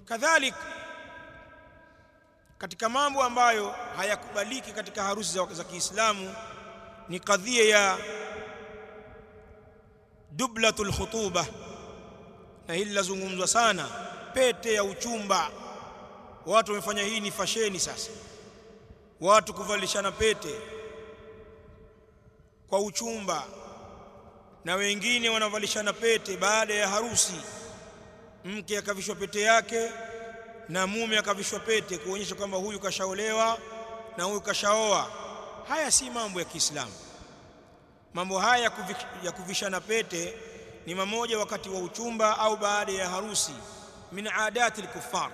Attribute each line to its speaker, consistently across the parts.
Speaker 1: Kadhalika katika mambo ambayo hayakubaliki katika harusi za Kiislamu ni kadhia ya dublatul khutuba, na hili lazungumzwa sana, pete ya uchumba. Watu wamefanya hii ni fasheni sasa, watu kuvalishana pete kwa uchumba, na wengine wanavalishana pete baada ya harusi. Mke akavishwa pete yake na mume akavishwa pete kuonyesha kwamba huyu kashaolewa na huyu kashaoa. Haya si mambo ya Kiislamu. Mambo haya ya kuvishana pete ni mamoja wakati wa uchumba au baada ya harusi, min adati al-kuffar.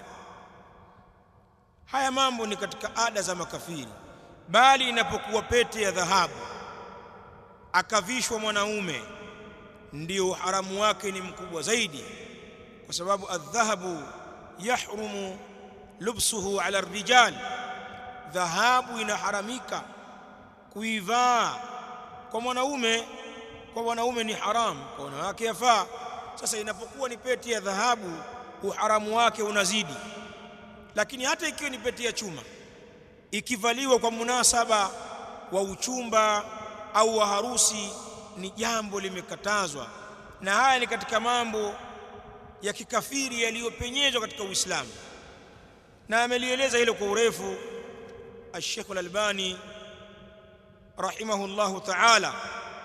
Speaker 1: Haya mambo ni katika ada za makafiri, bali inapokuwa pete ya dhahabu akavishwa mwanaume, ndio haramu wake ni mkubwa zaidi, kwa sababu adh-dhahabu yahrumu lubsuhu ala ar-rijal. Dhahabu inaharamika kuivaa kwa mwanaume, kwa wanaume ni haram, kwa wanawake yafaa. Sasa inapokuwa ni pete ya dhahabu, uharamu wake unazidi. Lakini hata ikiwa ni pete ya chuma, ikivaliwa kwa munasaba wa uchumba au wa harusi, ni jambo limekatazwa, na haya ni katika mambo ya kikafiri yaliyopenyezwa katika Uislamu, na amelieleza hilo kwa urefu Sheikh Al-Albani rahimahullahu ta'ala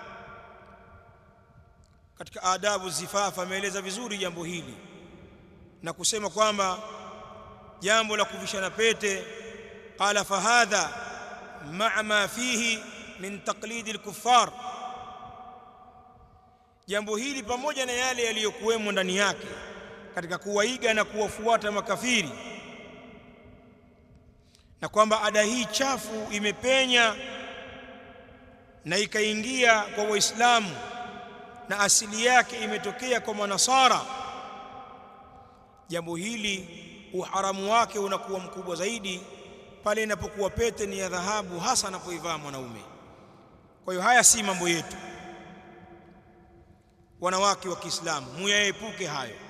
Speaker 1: katika adabu zifafa. Ameeleza vizuri jambo hili na kusema kwamba jambo la kuvishana pete, qala fahadha ma'a ma fihi min taqlid al-kuffar, jambo hili pamoja na yale yaliyokuwemo ndani yake katika kuwaiga na kuwafuata makafiri, na kwamba ada hii chafu imepenya na ikaingia kwa Waislamu na asili yake imetokea kwa Manasara. Jambo hili uharamu wake unakuwa mkubwa zaidi pale inapokuwa pete ni ya dhahabu, hasa anapoivaa mwanaume. Kwa hiyo haya si mambo yetu, wanawake wa Kiislamu, muyaepuke hayo.